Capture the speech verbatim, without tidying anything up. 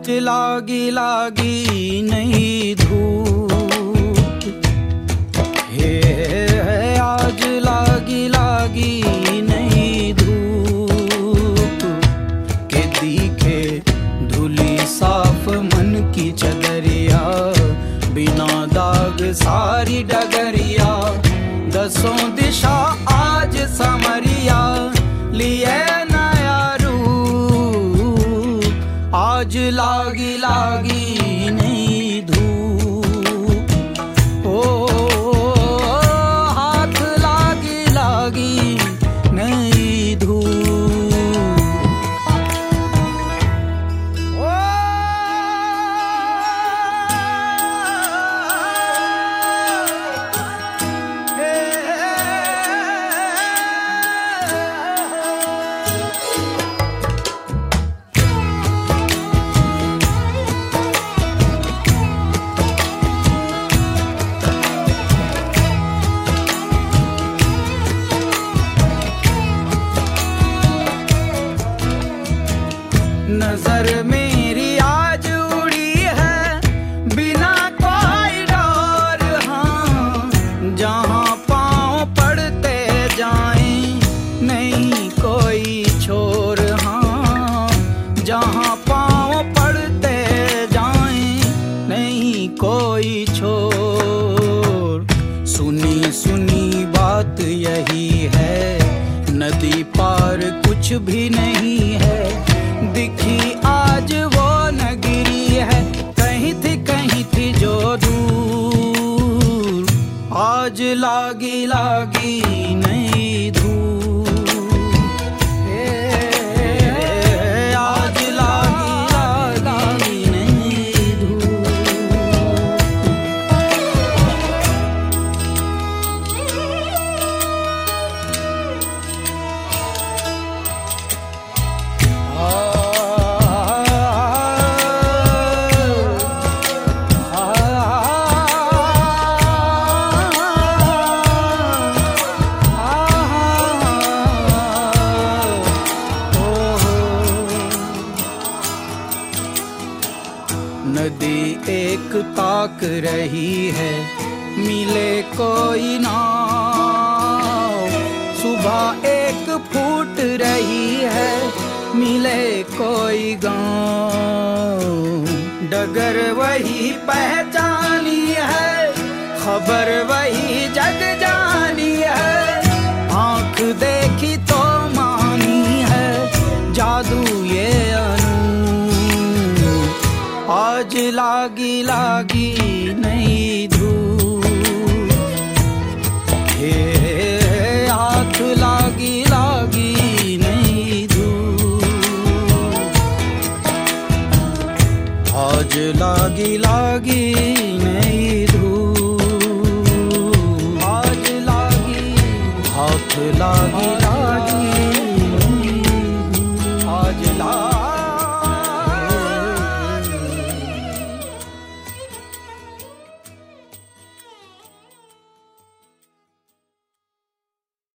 आज लागी लागी नई धूप, हे आज लागी लागी नई धूप, के दिखे धुली साफ मन की चदरिया, बिना दाग सारी डगरिया, दसों दिशा आज समरिया, लिए नया रूप, आज लागी लागी नई धूप, ओ हाथ लागी लागी नई धूप। नजर मेरी आज उड़ी है बिना कोई डोर, हाँ जहाँ पाँव पड़ते जाएं नहीं कोई छोर, हाँ जहाँ पाँव पड़ते जाएं नहीं कोई छोर। सुनी सुनी बात यही है, नदी पार कुछ भी नहीं है, दिखी आज वो नगरी है, कहीं थी कहीं थी जो दूर, आज लागी लागी नई धूप, आज लागी लागी नई धूप। नदी एक ताक रही है, मिले कोई नाव, सुबह एक फूट रही है, मिले कोई गाँव, डगर वही पहचानी है, खबर वही जग जानी है, आँख देखी तो मानी है, जादू ये आज लागी लागी नई धूप, हे हाथ लागी लागी नई धूप, आज लागी लागी नई धूप, आज लागी हाथ लागी